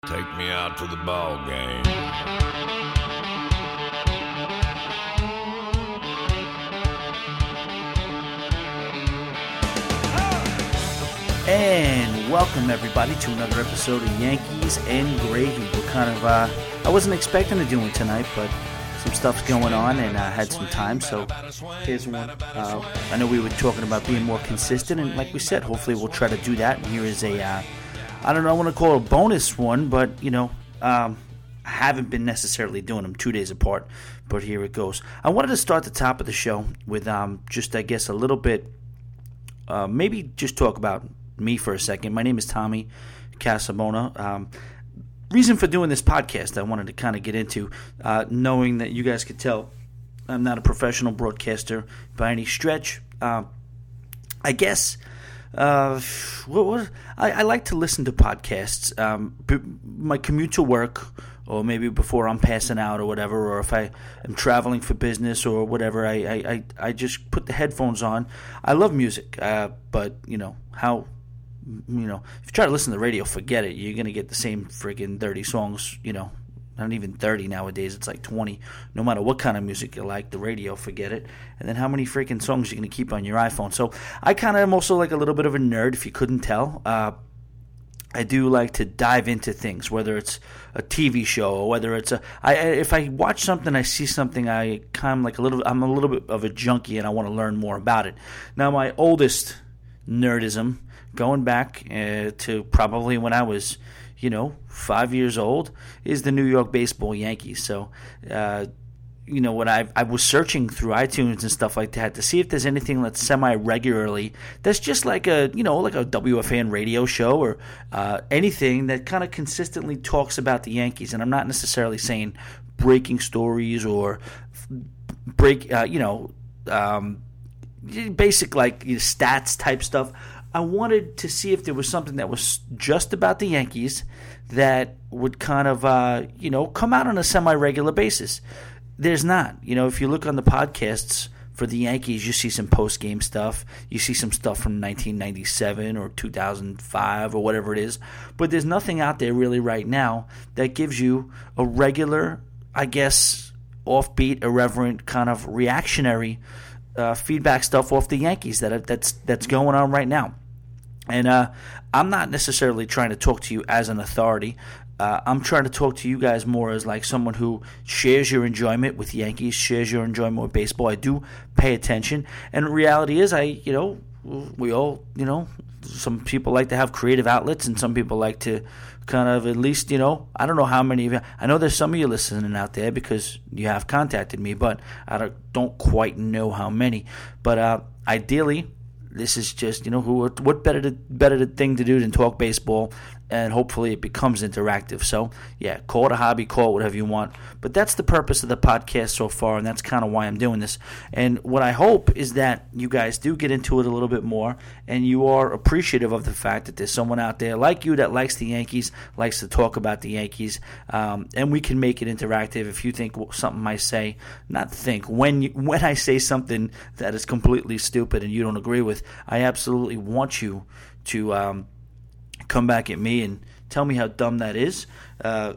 Take me out to the ball game. And welcome everybody to another episode of Yankees and Gravy. We're kind of, I wasn't expecting to do it tonight, but some stuff's going on and I had some time, so here's one. I know we were talking about being more consistent, and like we said, hopefully we'll try to do that. And here is a, I don't know, I want to call it a bonus one, but, I haven't been necessarily doing them 2 days apart, but here it goes. I wanted to start the top of the show with just, I guess, a little bit, maybe just talk about me for a second. My name is Tommy Casabona. Reason for doing this podcast, I wanted to kind of get into, knowing that you guys could tell I'm not a professional broadcaster by any stretch. I guess I like to listen to podcasts. My commute to work, or maybe before I'm passing out or whatever, or if I am traveling for business or whatever, I just put the headphones on. I love music, but if you try to listen to the radio, forget it. You're going to get the same friggin' 30 songs, not even 30 nowadays. It's like 20. No matter what kind of music you like, the radio, forget it. And then how many freaking songs you're going to keep on your iPhone. So I kind of am also like a little bit of a nerd, if you couldn't tell. I do like to dive into things, whether it's a TV show or whether it's if I watch something, I see something, I'm a little bit of a junkie and I want to learn more about it. Now, my oldest nerdism, going back to probably when I was, 5 years old, is the New York baseball Yankees. So, when I was searching through iTunes and stuff like that to see if there's anything that's semi-regularly that's just like a WFAN radio show or anything that kind of consistently talks about the Yankees. And I'm not necessarily saying breaking stories or basic stats type stuff. I wanted to see if there was something that was just about the Yankees that would kind of, come out on a semi-regular basis. There's not. If you look on the podcasts for the Yankees, you see some post-game stuff. You see some stuff from 1997 or 2005 or whatever it is. But there's nothing out there really right now that gives you a regular, I guess, offbeat, irreverent, kind of reactionary feedback stuff off the Yankees that's going on right now. And I'm not necessarily trying to talk to you as an authority. I'm trying to talk to you guys more as like someone who shares your enjoyment with Yankees, shares your enjoyment with baseball. I do pay attention. And the reality is we all, some people like to have creative outlets and some people like to kind of at least, I don't know how many of you. I know there's some of you listening out there because you have contacted me, but I don't quite know how many. But ideally, this is just, what better thing to do than talk baseball, and hopefully it becomes interactive. So, yeah, call it a hobby, call it whatever you want. But that's the purpose of the podcast so far, and that's kind of why I'm doing this. And what I hope is that you guys do get into it a little bit more, and you are appreciative of the fact that there's someone out there like you that likes the Yankees, likes to talk about the Yankees, and we can make it interactive. If you think something I say, when I say something that is completely stupid and you don't agree with, I absolutely want you to come back at me and tell me how dumb that is. That's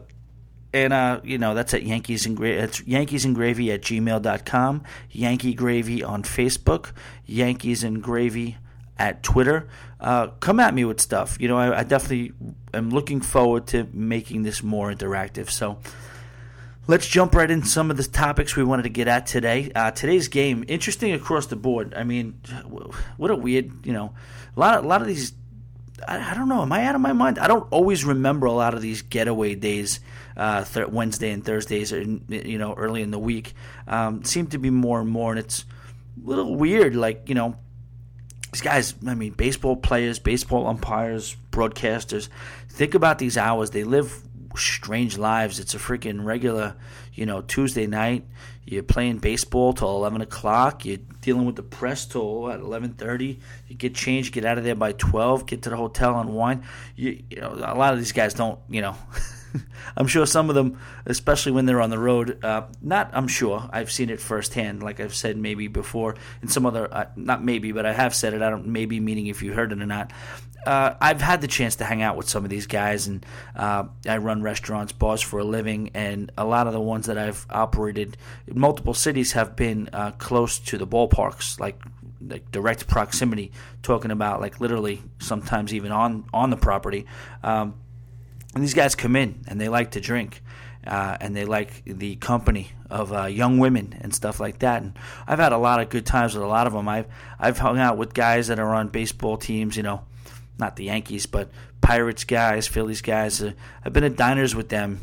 at Yankees and Gravy. It's Yankees and Gravy at gmail.com. Yankee Gravy on Facebook. Yankees and Gravy at Twitter. Come at me with stuff. I definitely am looking forward to making this more interactive. So let's jump right into some of the topics we wanted to get at today. Today's game, interesting across the board. I mean, what a weird, a lot of these. I don't know. Am I out of my mind? I don't always remember a lot of these getaway days, Wednesday and Thursdays, early in the week. Seem to be more and more, and it's a little weird. Like, these guys, baseball players, baseball umpires, broadcasters, think about these hours. They live strange lives. It's a freaking regular, Tuesday night. You're playing baseball till 11 o'clock. You're dealing with the press till 11:30. You get changed, get out of there by 12, get to the hotel, unwind. A lot of these guys don't, I'm sure some of them, especially when they're on the road, I'm sure, I've seen it firsthand, like I've said maybe before, in some other, not maybe, but I have said it, I don't, maybe meaning if you heard it or not. I've had the chance to hang out with some of these guys, and I run restaurants, bars for a living, and a lot of the ones that I've operated in multiple cities have been close to the ballparks, like direct proximity, talking about like literally sometimes even on the property. And these guys come in and they like to drink, and they like the company of young women and stuff like that. And I've had a lot of good times with a lot of them. I've hung out with guys that are on baseball teams, not the Yankees, but Pirates guys, Phillies guys. I've been at diners with them,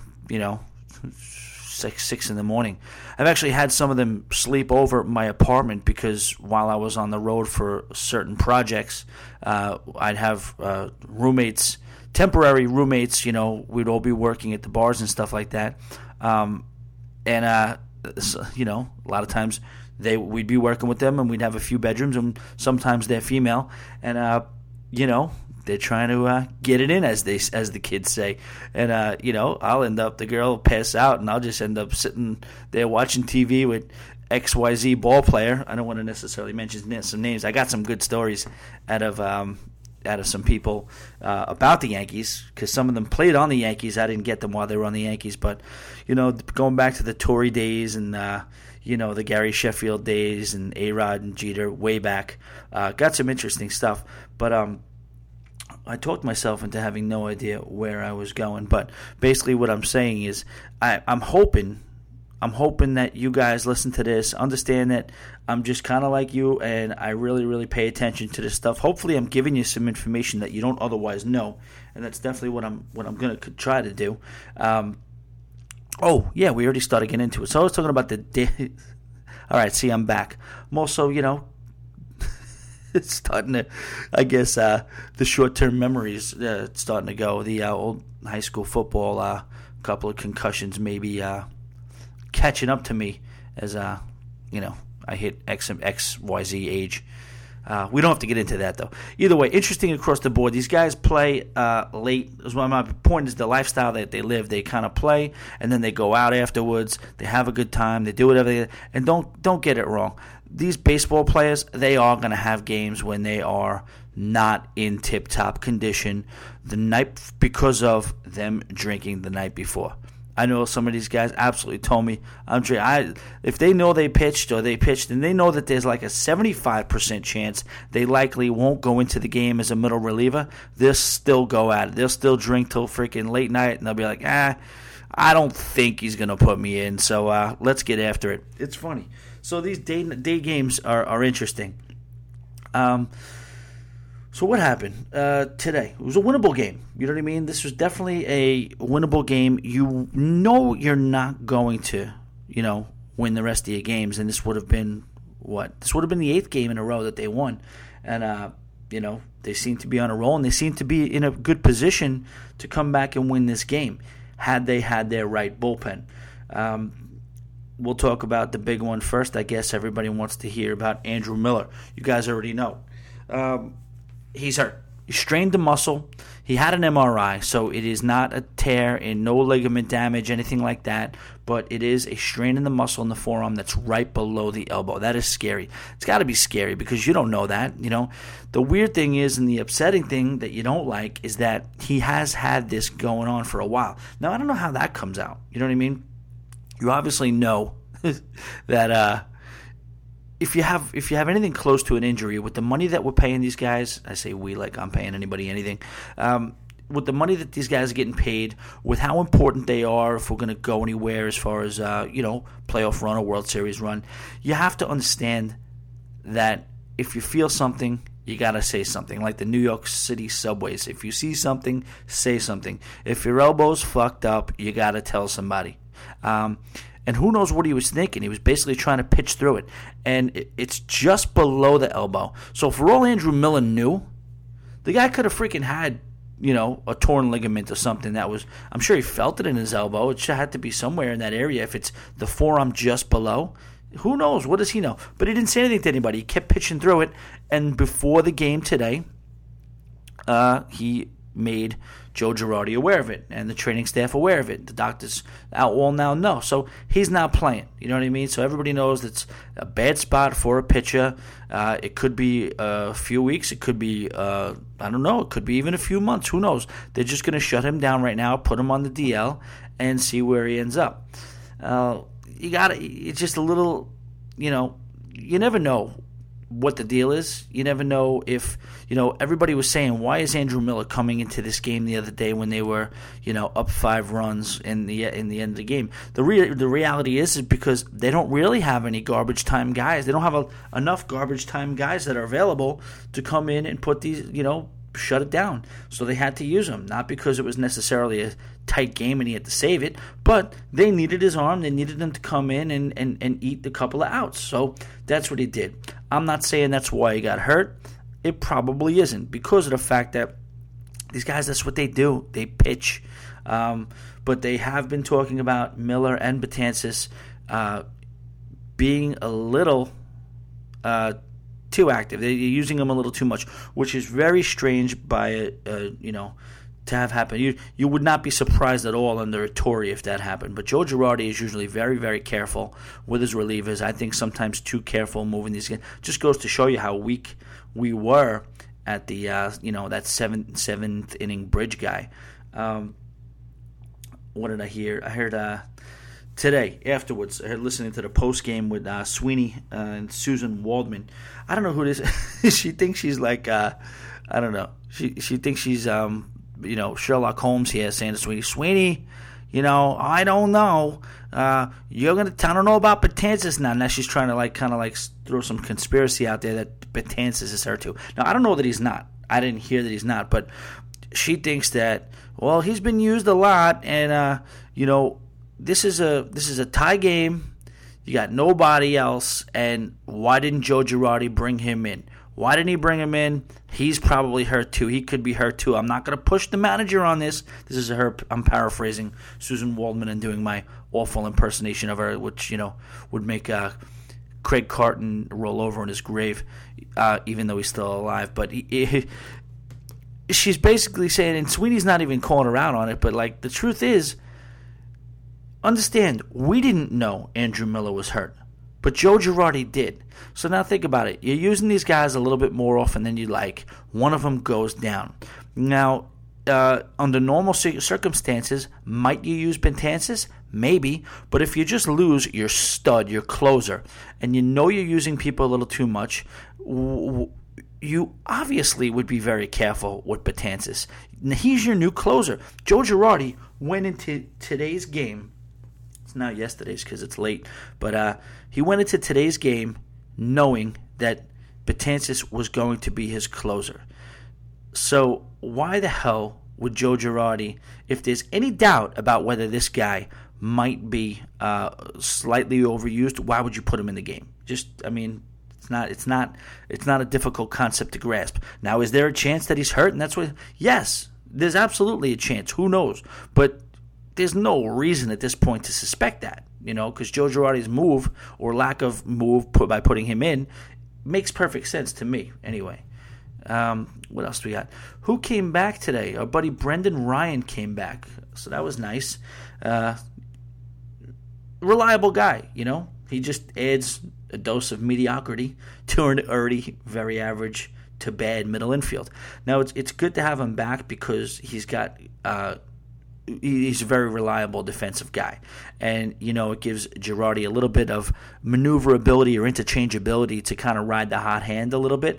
6 in the morning. I've actually had some of them sleep over at my apartment because while I was on the road for certain projects, I'd have roommates, temporary roommates. We'd all be working at the bars and stuff like that. A lot of times we'd be working with them, and we'd have a few bedrooms, and sometimes they're female, and they're trying to get it in, as the kids say. And, I'll end up, the girl will pass out, and I'll just end up sitting there watching TV with XYZ ball player. I don't want to necessarily mention some names. I got some good stories out of some people about the Yankees, because some of them played on the Yankees. I didn't get them while they were on the Yankees. But, going back to the Torrey days and, the Gary Sheffield days and A-Rod and Jeter way back, got some interesting stuff. But I talked myself into having no idea where I was going, but basically what I'm saying is I'm hoping that you guys listen to this, understand that I'm just kind of like you, and I really, really pay attention to this stuff. Hopefully I'm giving you some information that you don't otherwise know, and that's definitely what I'm going to try to do. We already started getting into it. So I was talking about the day. All right, see, I'm back. I'm also, it's starting to, I guess, the short-term memories starting to go. The old high school football, couple of concussions maybe catching up to me as, I hit XYZ age. We don't have to get into that, though. Either way, interesting across the board. These guys play late. My point is the lifestyle that they live. They kind of play, and then they go out afterwards. They have a good time. They do whatever. And don't get it wrong. These baseball players, they are going to have games when they are not in tip-top condition the night because of them drinking the night before. I know some of these guys absolutely told me, if they know they pitched, and they know that there's like a 75% chance they likely won't go into the game as a middle reliever, they'll still go at it. They'll still drink till freaking late night, and they'll be like, I don't think he's going to put me in, so let's get after it. It's funny. So these day games are interesting. So what happened today? It was a winnable game. You know what I mean? This was definitely a winnable game. You know you're not going to, win the rest of your games. And this would have been what? This would have been the 8th game in a row that they won. And, they seem to be on a roll, and they seem to be in a good position to come back and win this game had they had their right bullpen. We'll talk about the big one first. I guess everybody wants to hear about Andrew Miller. You guys already know. He's hurt. He strained the muscle. He had an MRI, so it is not a tear and no ligament damage, anything like that, but it is a strain in the muscle in the forearm that's right below the elbow. That is scary. It's got to be scary because you don't know that. The weird thing is, and the upsetting thing that you don't like, is that he has had this going on for a while. Now, I don't know how that comes out. You know what I mean? You obviously know that if you have anything close to an injury, with the money that we're paying these guys, I say we like I'm paying anybody anything, with the money that these guys are getting paid, with how important they are if we're going to go anywhere as far as playoff run or World Series run, you have to understand that if you feel something, you got to say something. Like the New York City subways, if you see something, say something. If your elbow's fucked up, you got to tell somebody. And who knows what he was thinking. He was basically trying to pitch through it. And it's just below the elbow. So for all Andrew Miller knew, the guy could have freaking had, a torn ligament or something that was, I'm sure he felt it in his elbow. It should have to be somewhere in that area. If it's the forearm just below, who knows? What does he know? But he didn't say anything to anybody. He kept pitching through it. And before the game today, he made Joe Girardi aware of it and the training staff aware of it. The doctors all now know. So he's not playing. You know what I mean? So everybody knows it's a bad spot for a pitcher. It could be a few weeks. It could be, I don't know, it could be even a few months. Who knows? They're just going to shut him down right now, put him on the DL, and see where he ends up. It's just a little, you never know what the deal is. You never know if, everybody was saying, why is Andrew Miller coming into this game the other day when they were, up 5 runs in the end of the game? The reality is because they don't really have any garbage time guys. They don't have enough garbage time guys that are available to come in and put these, shut it down. So they had to use him, not because it was necessarily a tight game and he had to save it, but they needed his arm. They needed him to come in and eat a couple of outs. So that's what he did. I'm not saying that's why he got hurt. It probably isn't, because of the fact that these guys, that's what they do. They pitch. But they have been talking about Miller and Betances being a little too active. They're using them a little too much, which is very strange to have happened. You would not be surprised at all under a Torrey if that happened. But Joe Girardi is usually very, very careful with his relievers. I think sometimes too careful moving these guys. Just goes to show you how weak we were at the that seventh inning bridge guy. What did I hear? I heard today afterwards. I heard listening to the post game with Sweeney and Susan Waldman. I don't know who this is. She thinks she's like I don't know. She thinks she's Sherlock Holmes here, saying to Sweeney, I don't know. I don't know about Betances now. Now she's trying to kind of throw some conspiracy out there that Betances is her too. Now I don't know that he's not. I didn't hear that he's not, but she thinks that he's been used a lot, and this is a tie game. You got nobody else, and why didn't Joe Girardi bring him in? Why didn't he bring him in? He's probably hurt too. He could be hurt too. I'm not going to push the manager on this. This is her. I'm paraphrasing Susan Waldman and doing my awful impersonation of her, which would make Craig Carton roll over in his grave, even though he's still alive. But she's basically saying, and Sweeney's not even calling her out on it, but the truth is, understand, we didn't know Andrew Miller was hurt, but Joe Girardi did. So now think about it. You're using these guys a little bit more often than you like. One of them goes down. Now, under normal circumstances, might you use Betances? Maybe. But if you just lose your stud, your closer, and you're using people a little too much, you obviously would be very careful with Betances. He's your new closer. Joe Girardi went into today's game. It's not yesterday's because it's late. But he went into today's game knowing that Betances was going to be his closer. So why the hell would Joe Girardi, if there's any doubt about whether this guy might be slightly overused, why would you put him in the game? It's not a difficult concept to grasp. Now, is there a chance that he's hurt? And that's what. Yes, there's absolutely a chance. Who knows? But there's no reason at this point to suspect that, because Joe Girardi's move or lack of move by putting him in makes perfect sense to me. Anyway, what else do we got? Who came back today? Our buddy Brendan Ryan came back, so that was nice. Reliable guy, He just adds a dose of mediocrity to an already very average to bad middle infield. Now, it's good to have him back because he's a very reliable defensive guy. And, it gives Girardi a little bit of maneuverability or interchangeability to kind of ride the hot hand a little bit.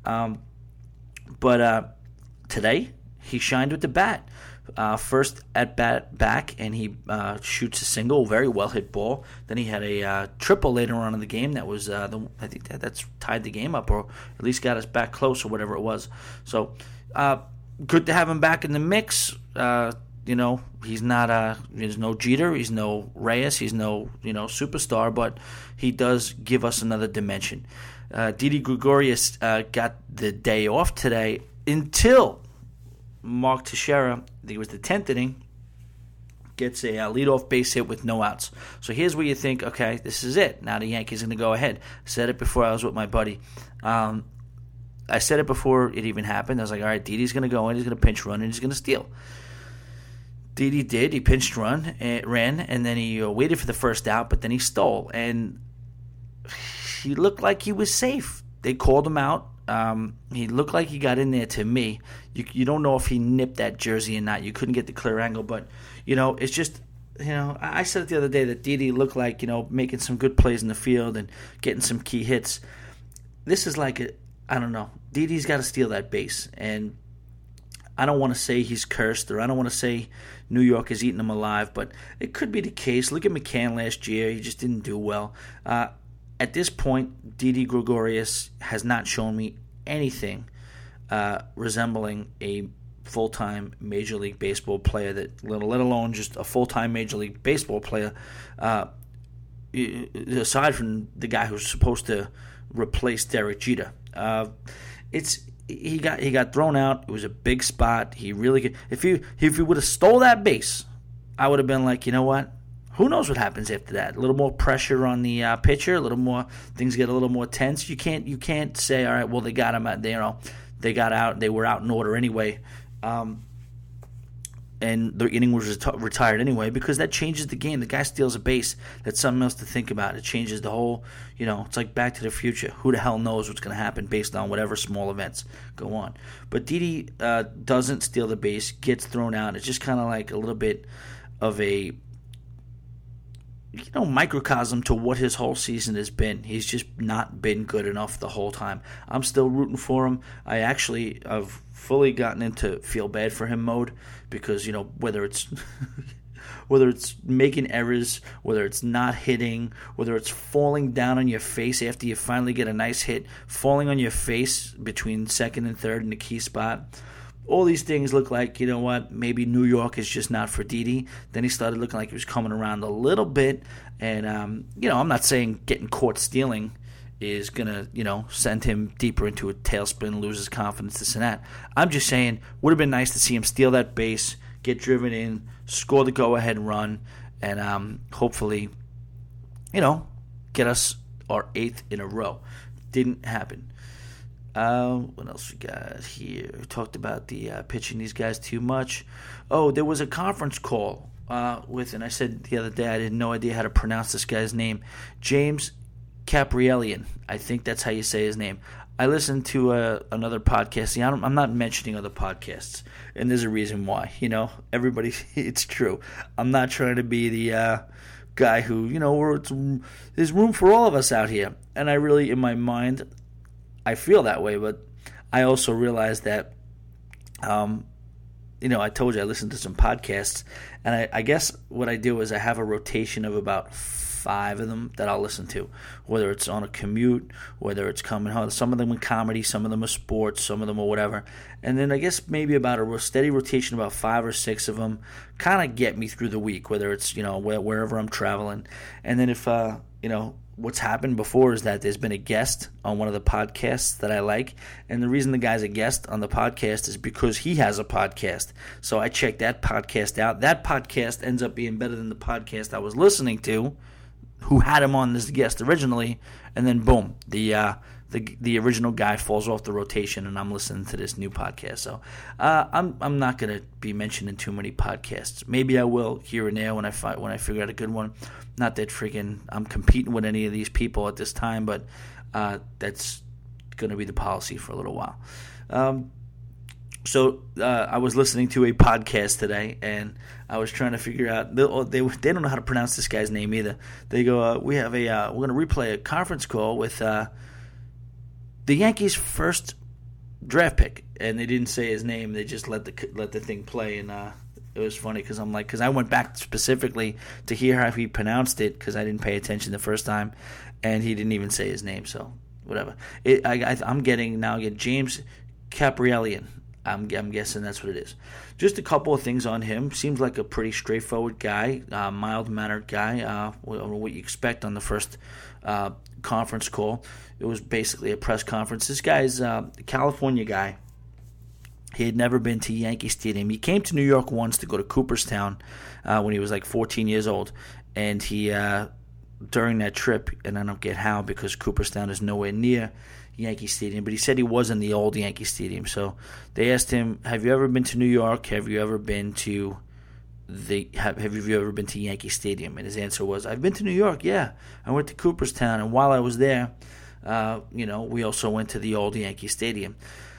But today, he shined with the bat. First at bat back, and he shoots a single, very well hit ball. Then he had a triple later on in the game that was I think that's tied the game up, or at least got us back close, or whatever it was. So good to have him back in the mix. He's not there's no Jeter, he's no Reyes, he's no superstar, but he does give us another dimension. Didi Gregorius got the day off today until Mark Teixeira, I think it was the 10th inning, gets a leadoff base hit with no outs. So here's where you think, okay, this is it. Now the Yankees are going to go ahead. I said it before I was with my buddy. I said it before it even happened. I was like, all right, Didi's going to go in, he's going to pinch run, and he's going to steal. Didi did. He pinched ran, and then he waited for the first out, but then he stole. And he looked like he was safe. They called him out. He looked like he got in there to me. You don't know if he nipped that jersey or not. You couldn't get the clear angle, but, it's just, I said it the other day that Didi looked like, making some good plays in the field and getting some key hits. This is like, I don't know. Didi's got to steal that base, and I don't want to say he's cursed, or I don't want to say New York is eating him alive, but it could be the case. Look at McCann last year. He just didn't do well. At this point, Didi Gregorius has not shown me anything resembling a full-time Major League Baseball player, let alone just a full-time Major League Baseball player, aside from the guy who's supposed to replace Derek Jeter. He got thrown out. It was a big spot. He really could. If he would have stole that base, I would have been like, you know what? Who knows what happens after that? A little more pressure on the pitcher. A little more, things get a little more tense. You can't say, all right, well, they got him. They got out. They were out in order anyway, and their inning was retired anyway, because that changes the game. The guy steals a base. That's something else to think about. It changes the whole. It's like Back to the Future. Who the hell knows what's going to happen based on whatever small events go on? But Didi doesn't steal the base, gets thrown out. It's just kind of like a little bit of a microcosm to what his whole season has been. He's just not been good enough the whole time. I'm still rooting for him. I've fully gotten into feel bad for him mode, because whether it's whether it's making errors, whether it's not hitting, whether it's falling down on your face after you finally get a nice hit, falling on your face between second and third in the key spot. All these things look like, maybe New York is just not for Didi. Then he started looking like he was coming around a little bit. And, I'm not saying getting caught stealing is going to, send him deeper into a tailspin, lose his confidence, this and that. I'm just saying, would have been nice to see him steal that base, get driven in, score the go-ahead run, and hopefully, get us our 8th in a row. Didn't happen. What else we got here? We talked about the pitching these guys too much. Oh, there was a conference call and I said the other day I had no idea how to pronounce this guy's name. James Kaprielian. I think that's how you say his name. I listened to another podcast. See, I'm not mentioning other podcasts, and there's a reason why. Everybody, it's true. I'm not trying to be the guy who, there's room for all of us out here. And I really, in my mind, I feel that way, but I also realize that, I told you I listened to some podcasts, and I guess what I do is I have a rotation of about 5 of them that I'll listen to, whether it's on a commute, whether it's coming home. Some of them are comedy, some of them are sports, some of them are whatever. And then I guess maybe about a steady rotation, about 5 or 6 of them kind of get me through the week, whether it's, wherever I'm traveling. And then if, what's happened before is that there's been a guest on one of the podcasts that I like, and the reason the guy's a guest on the podcast is because he has a podcast. So I check that podcast out. That podcast ends up being better than the podcast I was listening to, who had him on as the guest originally, and then boom, the original guy falls off the rotation, and I'm listening to this new podcast. So I'm not going to be mentioning too many podcasts. Maybe I will here and there when I figure out a good one. Not that freaking I'm competing with any of these people at this time, but that's going to be the policy for a little while. So I was listening to a podcast today, and I was trying to figure out. They don't know how to pronounce this guy's name either. They go, we're going to replay a conference call with the Yankees' first draft pick, and they didn't say his name. They just let the thing play, and it was funny because I went back specifically to hear how he pronounced it because I didn't pay attention the first time, and he didn't even say his name. So whatever. I'm getting James Kaprielian. I'm guessing that's what it is. Just a couple of things on him. Seems like a pretty straightforward guy, mild-mannered guy. What you expect on the first conference call. It was basically a press conference. This guy's a California guy. He had never been to Yankee Stadium. He came to New York once to go to Cooperstown when he was like 14 years old. And he, during that trip, and I don't get how because Cooperstown is nowhere near Yankee Stadium, but he said he was in the old Yankee Stadium. So they asked him, "Have you ever been to New York? Have you ever been to have you ever been to Yankee Stadium?" And his answer was, "I've been to New York. Yeah, I went to Cooperstown, and while I was there, we also went to the old Yankee Stadium."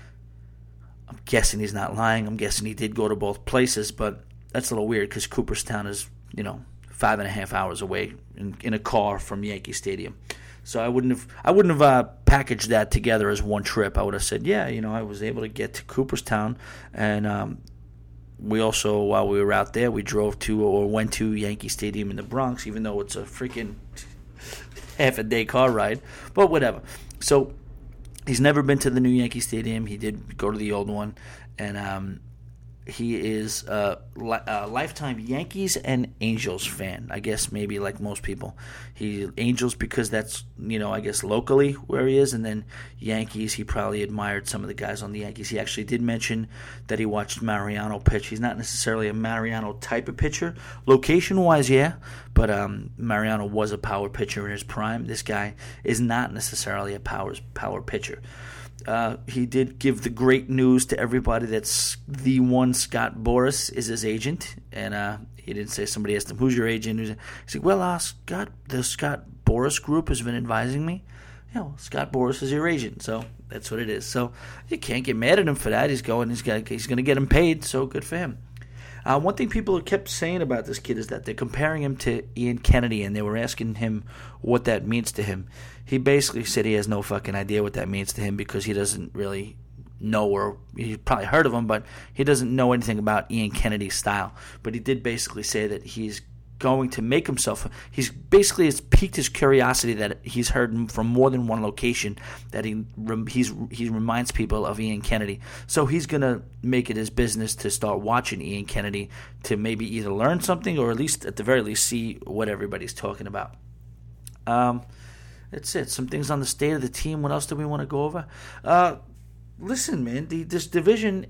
I'm guessing he's not lying. I'm guessing he did go to both places, but that's a little weird because Cooperstown is 5.5 hours away in a car from Yankee Stadium. So I wouldn't have packaged that together as one trip. I would have said, yeah, I was able to get to Cooperstown, and we also, while we were out there, we drove to or went to Yankee Stadium in the Bronx, even though it's a freaking half-a-day car ride. But whatever. So he's never been to the new Yankee Stadium. He did go to the old one, and he is a lifetime Yankees and Angels fan. I guess maybe like most people. He Angels because that's, I guess locally where he is, and then Yankees, he probably admired some of the guys on the Yankees. He actually did mention that he watched Mariano pitch. He's not necessarily a Mariano type of pitcher. Location-wise, yeah, but Mariano was a power pitcher in his prime. This guy is not necessarily a power pitcher. He did give the great news to everybody that the one Scott Boras is his agent, and he didn't say. Somebody asked him, "Who's your agent?" He's like, "Well, the Scott Boras Group has been advising me. Scott Boras is your agent, so that's what it is." So you can't get mad at him for that. He's going to get him paid, so good for him. One thing people have kept saying about this kid is that they're comparing him to Ian Kennedy, and they were asking him what that means to him. He basically said he has no fucking idea what that means to him because he doesn't really know, or he's probably heard of him, but he doesn't know anything about Ian Kennedy's style. But he did basically say that he's going to make himself. It's piqued his curiosity that he's heard from more than one location that he reminds people of Ian Kennedy. So he's gonna make it his business to start watching Ian Kennedy to maybe either learn something or at least at the very least see what everybody's talking about. That's it. Some things on the state of the team. What else do we want to go over? Listen, man, this division.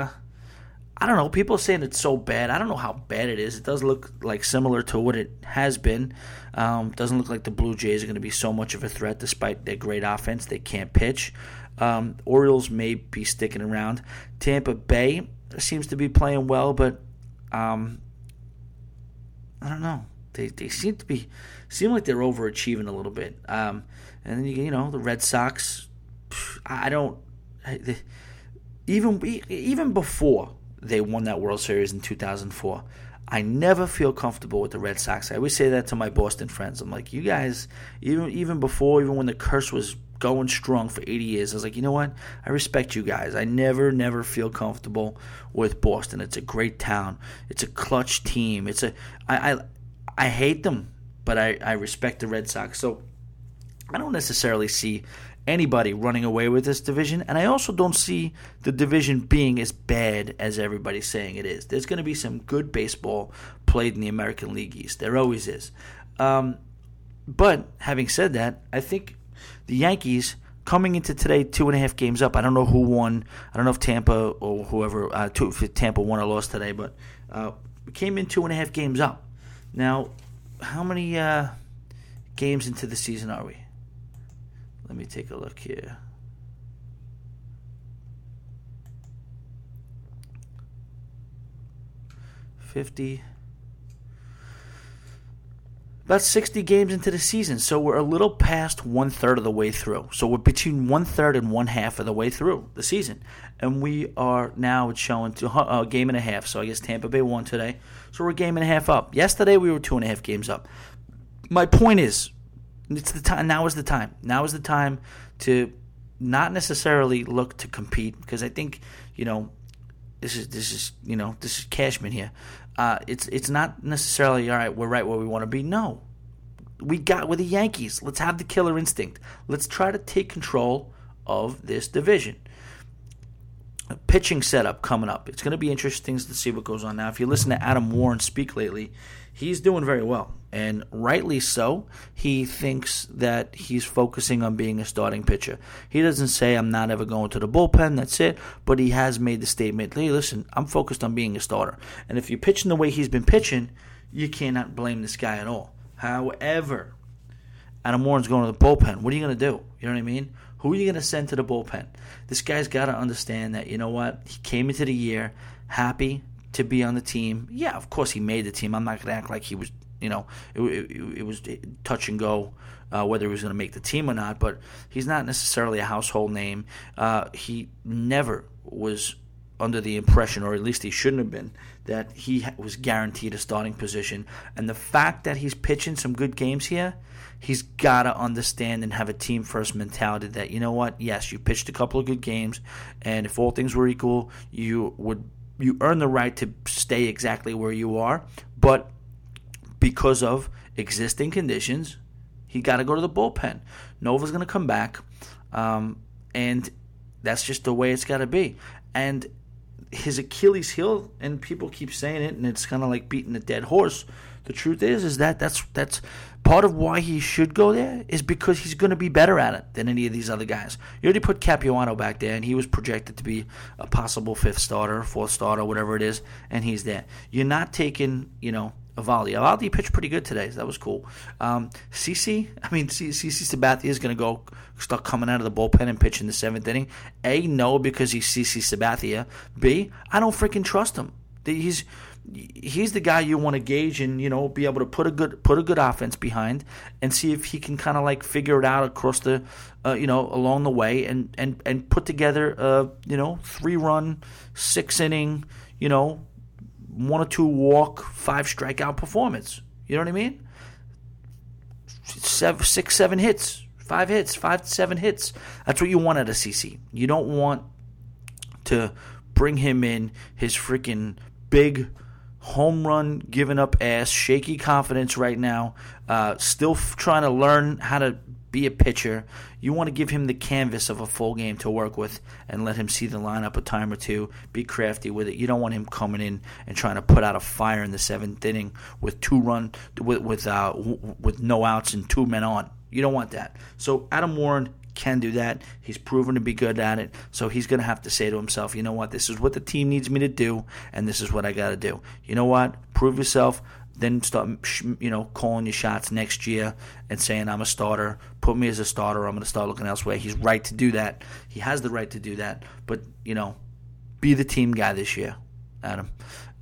I don't know. People are saying it's so bad. I don't know how bad it is. It does look like similar to what it has been. Doesn't look like the Blue Jays are going to be so much of a threat despite their great offense. They can't pitch. Orioles may be sticking around. Tampa Bay seems to be playing well, but I don't know. They seem like they're overachieving a little bit. And then the Red Sox. Even before they won that World Series in 2004, I never feel comfortable with the Red Sox. I always say that to my Boston friends. I'm like, you guys, even when the curse was going strong for 80 years, I was like, you know what? I respect you guys. I never feel comfortable with Boston. It's a great town. It's a clutch team. I hate them, but I respect the Red Sox. So I don't necessarily see anybody running away with this division, and I also don't see the division being as bad as everybody's saying it is. There's going to be some good baseball played in the American League East. There always is. But having said that, I think the Yankees coming into today 2.5 games up. I don't know who won. I don't know if Tampa or whoever. If Tampa won or lost today, but we came in 2.5 games up. Now, how many games into the season are we? Let me take a look here. About 60 games into the season, so we're a little past 1/3 of the way through. So we're between 1/3 and 1/2 of the way through the season, and we are now. It's showing a game and a half. So I guess Tampa Bay won today, so we're a game and a half up. Yesterday we were 2.5 games up. My point is, it's the time. Now is the time. Now is the time to not necessarily look to compete, because I think this is Cashman here. It's not necessarily all right. We're right where we want to be. No, we're the Yankees. Let's have the killer instinct. Let's try to take control of this division. A pitching setup coming up. It's going to be interesting to see what goes on now. If you listen to Adam Warren speak lately, he's doing very well, and rightly so. He thinks that he's focusing on being a starting pitcher. He doesn't say, I'm not ever going to the bullpen, that's it, but he has made the statement, hey, listen, I'm focused on being a starter. And if you're pitching the way he's been pitching, you cannot blame this guy at all. However, Adam Warren's going to the bullpen. What are you going to do? You know what I mean? Who are you going to send to the bullpen? This guy's got to understand that, you know what? He came into the year happy to be on the team. Yeah, of course he made the team. I'm not going to act like he was, it was touch and go whether he was going to make the team or not, but he's not necessarily a household name. He never was under the impression, or at least he shouldn't have been, that he was guaranteed a starting position. And the fact that he's pitching some good games here, he's got to understand and have a team-first mentality that, you know what, yes, you pitched a couple of good games, and if all things were equal, you earn the right to stay exactly where you are, but because of existing conditions, he got to go to the bullpen. Nova's going to come back, and that's just the way it's got to be. And his Achilles heel, and people keep saying it, and it's kind of like beating a dead horse. The truth is that's part of why he should go there is because he's going to be better at it than any of these other guys. You already put Capuano back there, and he was projected to be a possible fifth starter, fourth starter, whatever it is, and he's there. You're not taking, Eovaldi. Eovaldi pitched pretty good today, so that was cool. CC Sabathia is going to start coming out of the bullpen and pitch in the seventh inning. A, no, because he's CC Sabathia. B, I don't freaking trust him. He's the guy you want to gauge and be able to put a good offense behind and see if he can kind of like figure it out across the along the way and put together a 3-run 6-inning 1 or 2 walk 5 strikeout performance. You know what I mean? 6, 7 hits, 5 hits, 5 to 7 hits. That's what you want out of CC. You don't want to bring him in his freaking big home run giving up ass, shaky confidence right now, still trying to learn how to be a pitcher. You want to give him the canvas of a full game to work with and let him see the lineup a time or two, be crafty with it. You don't want him coming in and trying to put out a fire in the 7th inning with with no outs and 2 men on. You don't want that. So Adam Warren can do that. He's proven to be good at it. So he's going to have to say to himself, you know what, this is what the team needs me to do, and this is what I got to do. You know what? Prove yourself. Then start, calling your shots next year and saying, I'm a starter. Put me as a starter. I'm going to start looking elsewhere. He's right to do that. He has the right to do that. But, be the team guy this year, Adam.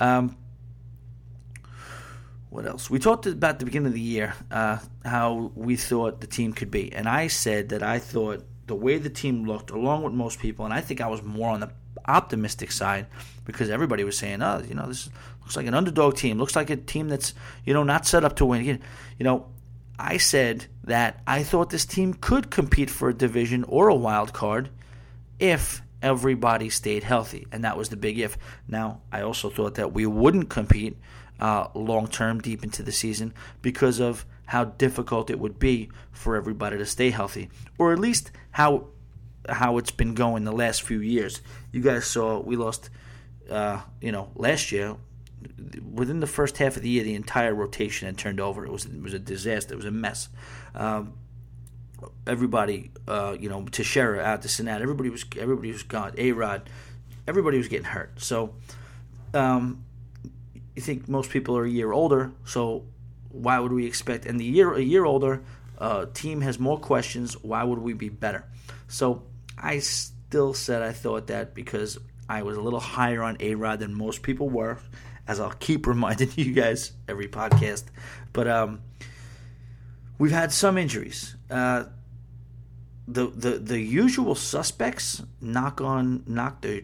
What else? We talked about the beginning of the year, how we thought the team could be. And I said that I thought the way the team looked, along with most people, and I think I was more on the optimistic side because everybody was saying, this looks like an underdog team. Looks like a team that's, not set up to win. I said that I thought this team could compete for a division or a wild card if everybody stayed healthy. And that was the big if. Now, I also thought that we wouldn't compete long-term deep into the season because of how difficult it would be for everybody to stay healthy, or at least how it's been going the last few years. You guys saw we lost, last year. Within the first half of the year, the entire rotation had turned over. It was a disaster. It was a mess. Everybody, Teixeira out to Sinat. Everybody was gone. A-Rod, everybody was getting hurt. So, you think most people are a year older, so why would we expect? And a year older, team has more questions. Why would we be better? So I still said I thought that because I was a little higher on A-Rod than most people were, as I'll keep reminding you guys every podcast. But we've had some injuries. The usual suspects knock the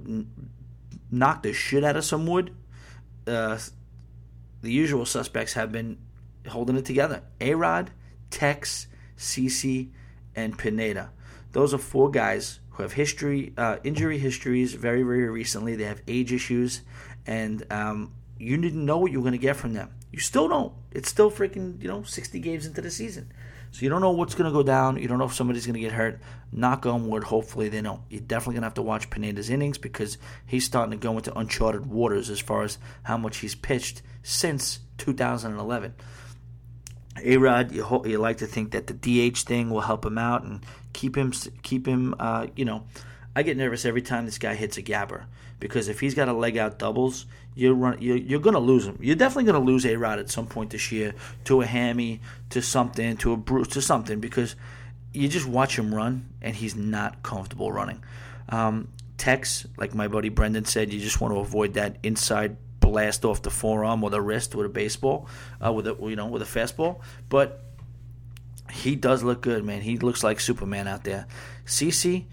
shit out of some wood. The usual suspects have been holding it together. A-Rod, Tex, CC, and Pineda. Those are 4 guys who have injury histories very, very recently. They have age issues, and you didn't know what you were going to get from them. You still don't. It's still freaking, 60 games into the season. So you don't know what's going to go down. You don't know if somebody's going to get hurt. Knock on wood, hopefully they don't. You're definitely going to have to watch Pineda's innings because he's starting to go into uncharted waters as far as how much he's pitched since 2011. A-Rod, you like to think that the DH thing will help him out and keep him I get nervous every time this guy hits a gapper because if he's got a leg out doubles, you're going to lose him. You're definitely going to lose A-Rod at some point this year to a hammy, to something, to a bruise, to something, because you just watch him run and he's not comfortable running. Tex, like my buddy Brendan said, you just want to avoid that inside blast off the forearm or the wrist with a baseball, with a fastball. But he does look good, man. He looks like Superman out there. CC,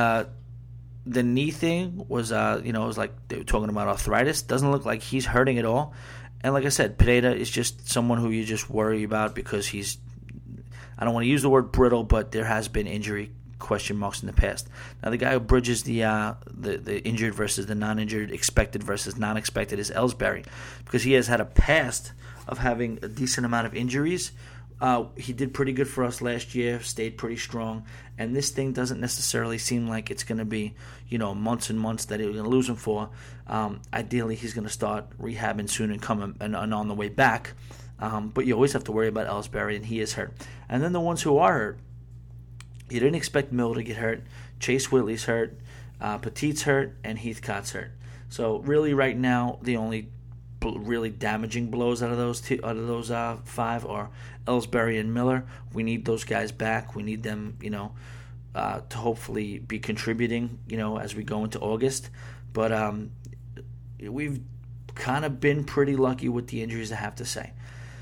the knee thing was, it was like they were talking about arthritis. Doesn't look like he's hurting at all. And like I said, Pineda is just someone who you just worry about because he's, I don't want to use the word brittle, but there has been injury question marks in the past. Now the guy who bridges the injured versus the non-injured, expected versus non-expected is Ellsbury, because he has had a past of having a decent amount of injuries. He did pretty good for us last year, stayed pretty strong, and this thing doesn't necessarily seem like it's going to be, months and months that we're going to lose him for. Ideally, he's going to start rehabbing soon and come and on the way back. But you always have to worry about Ellsbury, and he is hurt. And then the ones who are hurt, you didn't expect Miller to get hurt. Chase Whitley's hurt, Petit's hurt, and Heathcott's hurt. So really, right now, the only really damaging blows out of those five are Ellsbury and Miller. We need those guys back. We need them, to hopefully be contributing, as we go into August. But we've kind of been pretty lucky with the injuries, I have to say.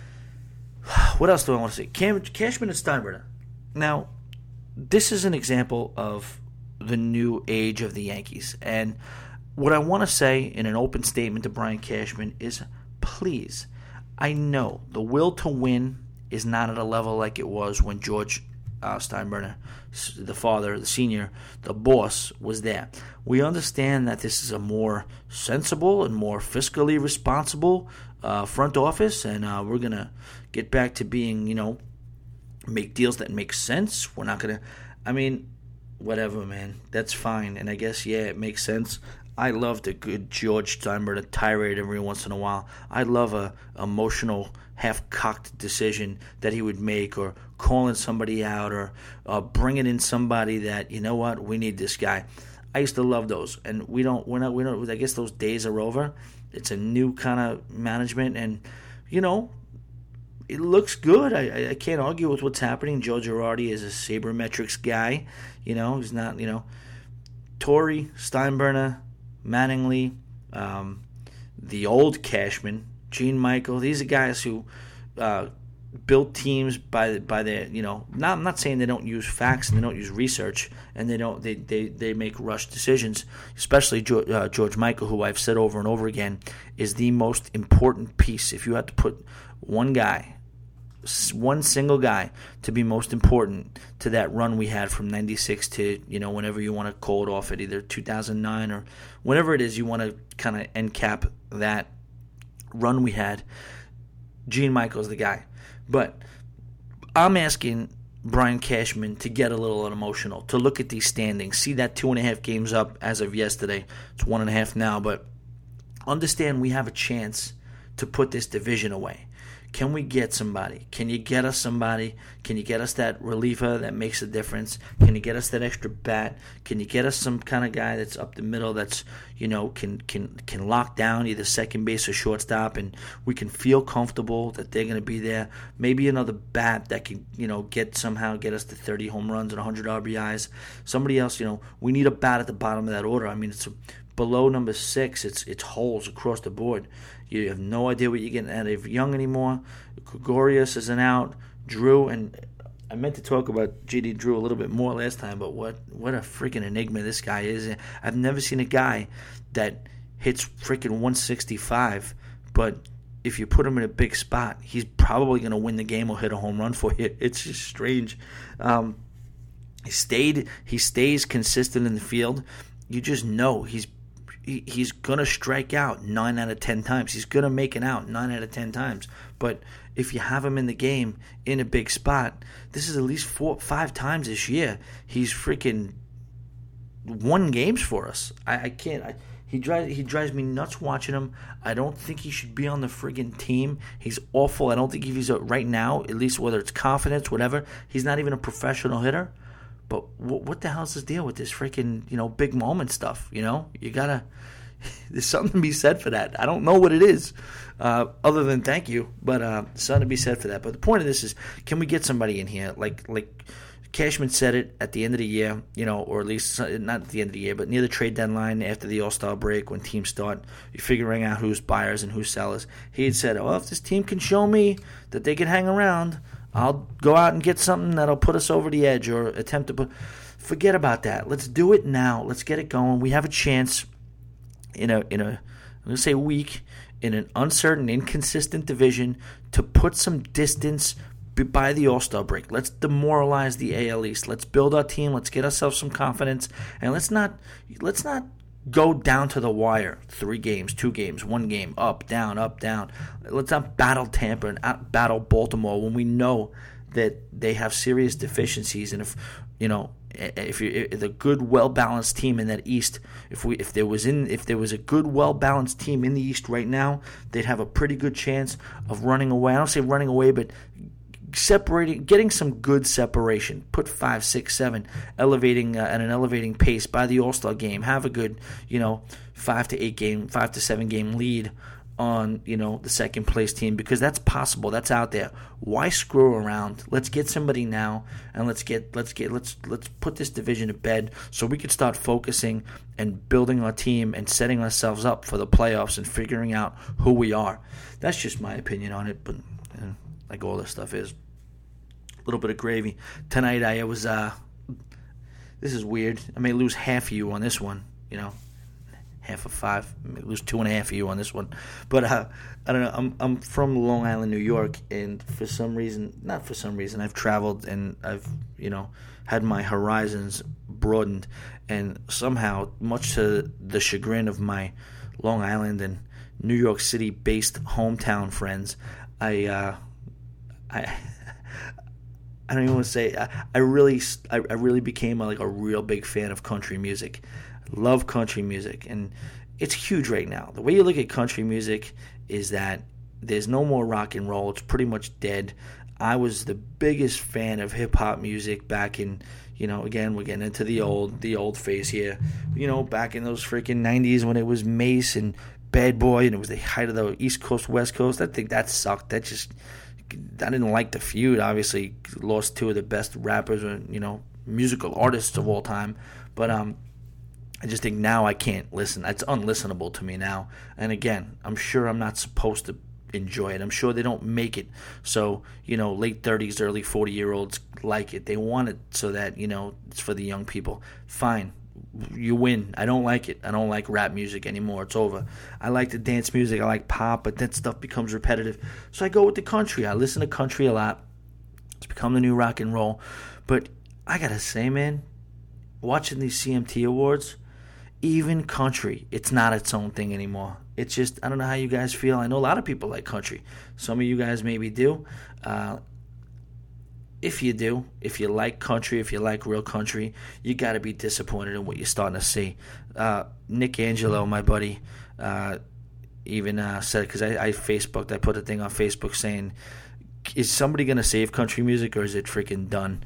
What else do I want to say? Cashman and Steinbrenner. Now, this is an example of the new age of the Yankees. And what I want to say in an open statement to Brian Cashman is, please, I know the will to win is not at a level like it was when George Steinbrenner, the father, the senior, the boss, was there. We understand that this is a more sensible and more fiscally responsible front office, and we're going to get back to being, make deals that make sense. We're not going to, whatever, man. That's fine. And I guess, it makes sense. I loved a good George Steinbrenner tirade every once in a while. I love a emotional, half-cocked decision that he would make, or calling somebody out, or bringing in somebody that, we need this guy. I used to love those, and we don't. I guess those days are over. It's a new kind of management, and it looks good. I can't argue with what's happening. Joe Girardi is a sabermetrics guy. He's not. Torrey, Steinbrenner, Mattingly, the old Cashman, Gene Michael. These are guys who built teams by their. I'm not saying they don't use facts and they don't use research, and they make rush decisions. Especially George Michael, who I've said over and over again is the most important piece. If you had to put one single guy to be most important to that run we had from 96 to, whenever you want to call it off at either 2009 or whenever it is you want to kind of end cap that run we had, Gene Michael's the guy. But I'm asking Brian Cashman to get a little emotional, to look at these standings, see that 2.5 games up as of yesterday. It's 1.5 now, but understand we have a chance to put this division away. Can we get somebody? Can you get us somebody? Can you get us that reliever that makes a difference? Can you get us that extra bat? Can you get us some kind of guy that's up the middle that's, can lock down either second base or shortstop, and we can feel comfortable that they're going to be there? Maybe another bat that can, get us to 30 home runs and 100 RBIs. Somebody else, we need a bat at the bottom of that order. It's below number 6. It's holes across the board. You have no idea what you're getting out of Young anymore. Gregorius isn't out. Drew, and I meant to talk about J.D. Drew a little bit more last time, but what a freaking enigma this guy is. I've never seen a guy that hits freaking 165, but if you put him in a big spot, he's probably going to win the game or hit a home run for you. It's just strange. He stays consistent in the field. You just know he's going to strike out 9 out of 10 times. He's going to make it out 9 out of 10 times. But if you have him in the game in a big spot, this is at least 4 or 5 times this year he's freaking won games for us. I can't. He drives me nuts watching him. I don't think he should be on the friggin' team. He's awful. I don't think if he's right now, at least whether it's confidence, whatever, he's not even a professional hitter. But what the hell's the deal with this freaking, big moment stuff? You gotta. There's something to be said for that. I don't know what it is, other than thank you, but something to be said for that. But the point of this is, can we get somebody in here like Cashman said it at the end of the year, or at least not at the end of the year, but near the trade deadline after the All-Star break when teams start figuring out who's buyers and who's sellers. He had said, well, if this team can show me that they can hang around, I'll go out and get something that'll put us over the edge or attempt to put. Forget about that. Let's do it now. Let's get it going. We have a chance in a I'm going to say weak, in an uncertain, inconsistent division to put some distance by the All-Star break. Let's demoralize the AL East. Let's build our team. Let's get ourselves some confidence, and let's not go down to the wire. 3 games, 2 games, 1 game, up, down, up, down. Let's not battle Tampa and battle Baltimore when we know that they have serious deficiencies. And if you're the good, well-balanced team in that East, if there was a good, well-balanced team in the East right now, they'd have a pretty good chance of running away. I don't say running away, but getting some good separation. Put 5, 6, 7, elevating at an elevating pace by the All-Star game. Have a good, 5 to 7 game lead on, the second place team, because that's possible. That's out there. Why screw around? Let's get somebody now, and let's put this division to bed so we can start focusing and building our team and setting ourselves up for the playoffs and figuring out who we are. That's just my opinion on it, but like all this stuff is. A little bit of gravy. Tonight I was this is weird. I may lose half of you on this one, half of 5. I may lose 2.5 of you on this one. But I don't know. I'm from Long Island, New York, and not for some reason, I've traveled and I've, had my horizons broadened, and somehow, much to the chagrin of my Long Island and New York City based hometown friends, I don't even want to say I really became a real big fan of country music. Love country music, and it's huge right now. The way you look at country music is that there's no more rock and roll. It's pretty much dead. I was the biggest fan of hip hop music back in, again, we're getting into the old phase here. Back in those freaking 90s when it was Mace and Bad Boy, and it was the height of the East Coast, West Coast. I think that sucked. I didn't like the feud. Obviously, lost 2 of the best rappers, musical artists of all time. But I just think now I can't listen. It's unlistenable to me now. And again, I'm sure I'm not supposed to enjoy it. I'm sure they don't make it so, late 30s, early 40-year-olds like it. They want it so that, it's for the young people. Fine. You win. I don't like it. I don't like rap music anymore. It's over. I like the dance music. I like pop, but that stuff becomes repetitive. So I go with the country. I listen to country a lot. It's become the new rock and roll. But I got to say, man, watching these CMT awards, even country, it's not its own thing anymore. It's just, I don't know how you guys feel. I know a lot of people like country. Some of you guys maybe do. If you do, if you like country, if you like real country, you got to be disappointed in what you're starting to see. Nick Angelo, my buddy, even said, because I Facebooked, I put a thing on Facebook saying, is somebody going to save country music or is it freaking done?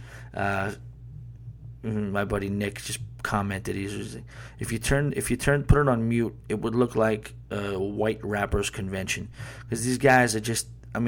My buddy Nick just commented, if you put it on mute, it would look like a white rappers convention, because these guys are just,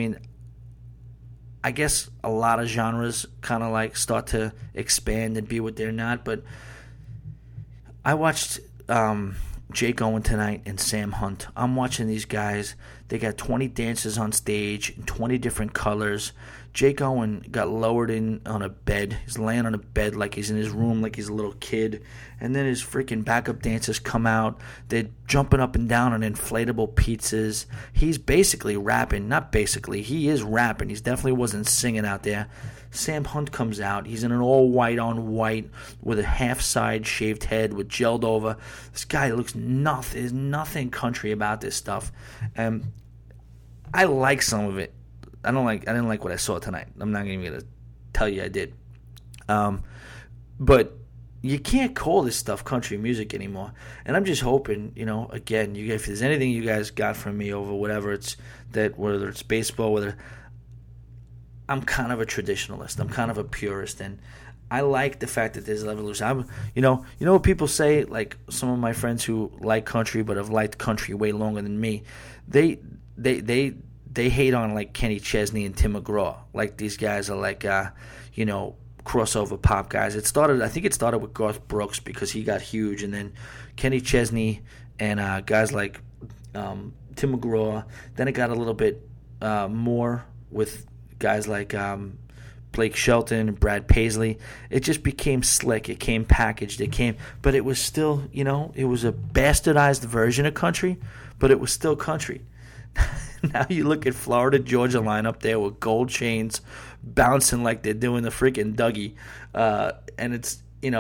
I guess a lot of genres kind of start to expand and be what they're not. But I watched Jake Owen tonight and Sam Hunt. I'm watching these guys. They got 20 dancers on stage in 20 different colors. Jake Owen got lowered in on a bed. He's laying on a bed like he's in his room, like he's a little kid. And then his freaking backup dancers come out. They're jumping up and down on inflatable pizzas. He's basically rapping. Not basically. He is rapping. He definitely wasn't singing out there. Sam Hunt comes out. He's in an all white on white with a half side shaved head with gelled over. This guy looks nothing. There's nothing country about this stuff. I like some of it. I didn't like what I saw tonight. I'm not even going to tell you I did. But you can't call this stuff country music anymore. And I'm just hoping, again, if there's anything you guys got from me over whatever it's that, whether it's baseball, I'm kind of a traditionalist. I'm kind of a purist, and I like the fact that there's an evolution. You know what people say. Like some of my friends who like country but have liked country way longer than me, they hate on like Kenny Chesney and Tim McGraw. Like these guys are like crossover pop guys. I think it started with Garth Brooks because he got huge, and then Kenny Chesney and guys like Tim McGraw. Then it got a little bit more with guys like Blake Shelton and Brad Paisley. It just became slick. It came packaged. But it was still, it was a bastardized version of country, but it was still country. Now you look at Florida Georgia line up there with gold chains bouncing like they're doing the freaking Dougie, and it's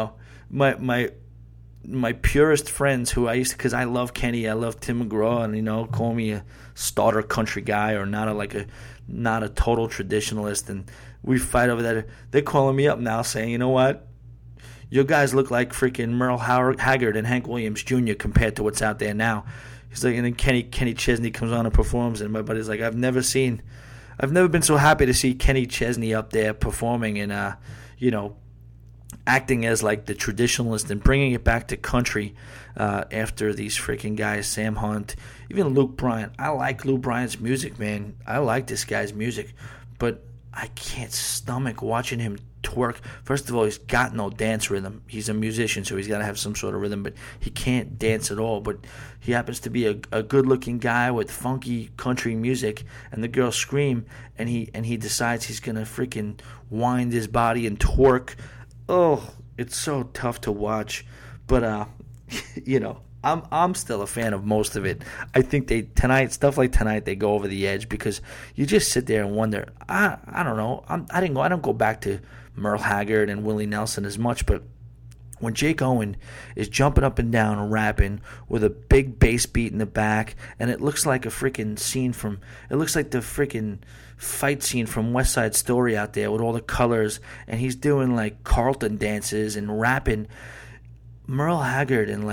my purest friends who I used to, because I love Kenny, I love Tim McGraw, and call me a starter country guy or not a total traditionalist, and we fight over that. They're calling me up now saying, you know what, your guys look like freaking Merle Haggard and Hank Williams Jr. compared to what's out there now. He's like, and then Kenny Chesney comes on and performs, and my buddy's like, I've never been so happy to see Kenny Chesney up there performing and acting as like the traditionalist and bringing it back to country after these freaking guys, Sam Hunt, even Luke Bryan. I like Luke Bryan's music, man. I like this guy's music, but I can't stomach watching him twerk. First of all, he's got no dance rhythm. He's a musician, so he's got to have some sort of rhythm, but he can't dance at all. But he happens to be a good-looking guy with funky country music, and the girls scream, and he decides he's going to freaking wind his body and twerk. Oh, it's so tough to watch. But, I'm still a fan of most of it. I think stuff like tonight, they go over the edge because you just sit there and wonder. I don't know. I don't go back to Merle Haggard and Willie Nelson as much, but when Jake Owen is jumping up and down and rapping with a big bass beat in the back, and it looks like a freaking scene it looks like the freaking fight scene from West Side Story out there with all the colors, and he's doing like Carlton dances and rapping. Merle Haggard and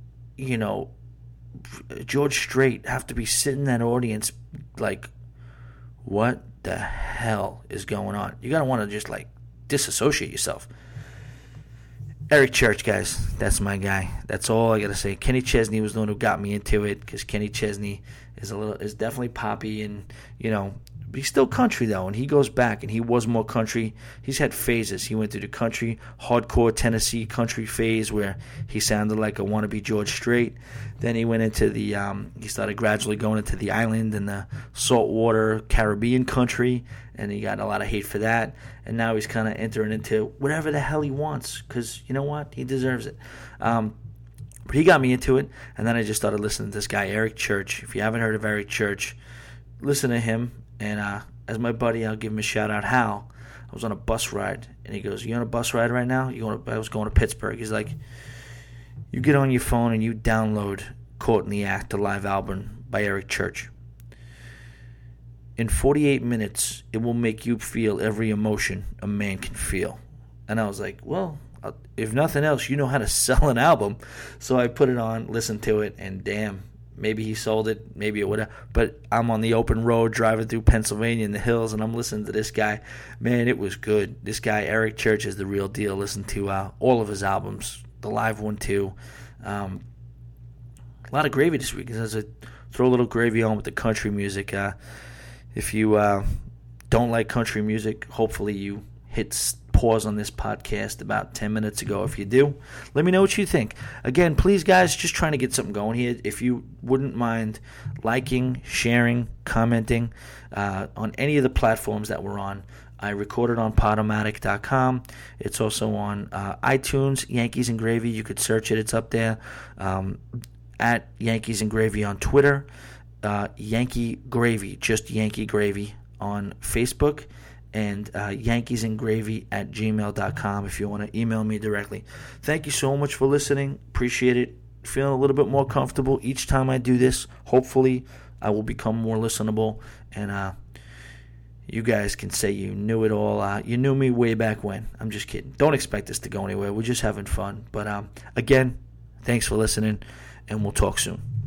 George Strait have to be sitting in that audience like, what the hell is going on? You gotta want to just like disassociate yourself. Eric Church, guys, that's my guy. That's all I gotta say. Kenny Chesney was the one who got me into it because Kenny Chesney is definitely poppy, and but he's still country though, and he goes back, and he was more country. He's had phases. He went through the country, hardcore Tennessee country phase where he sounded like a wannabe George Strait. Then he went into he started gradually going into the island and the saltwater Caribbean country, and he got a lot of hate for that. And now he's kind of entering into whatever the hell he wants, because you know what? He deserves it. But he got me into it, and then I just started listening to this guy, Eric Church. If you haven't heard of Eric Church, listen to him. And as my buddy, I'll give him a shout out, Hal. I was on a bus ride, and he goes, "You on a bus ride right now?" I was going to Pittsburgh. He's like, "You get on your phone and you download Caught in the Act, the live album by Eric Church. In 48 minutes, it will make you feel every emotion a man can feel." And I was like, well, if nothing else, you know how to sell an album. So I put it on, listened to it, and damn, maybe he sold it, maybe it would have. But I'm on the open road driving through Pennsylvania in the hills, and I'm listening to this guy. Man, it was good. This guy, Eric Church, is the real deal. Listen to all of his albums, the live one too. A lot of gravy this week. As I throw a little gravy on with the country music. If you don't like country music, hopefully you hit pause on this podcast about 10 minutes ago. If you do, let me know what you think. Again, please, guys, just trying to get something going here. If you wouldn't mind liking, sharing, commenting on any of the platforms that we're on. I recorded on Podomatic.com. It's also on iTunes, Yankees and Gravy. You could search it. It's up there. At Yankees and Gravy on Twitter. Yankee Gravy, just Yankee Gravy on Facebook. And yankeesandgravy@gmail.com if you want to email me directly. Thank you so much for listening. Appreciate it. Feeling a little bit more comfortable each time I do this. Hopefully, I will become more listenable. And you guys can say you knew it all. You knew me way back when. I'm just kidding. Don't expect this to go anywhere. We're just having fun. But again, thanks for listening, and we'll talk soon.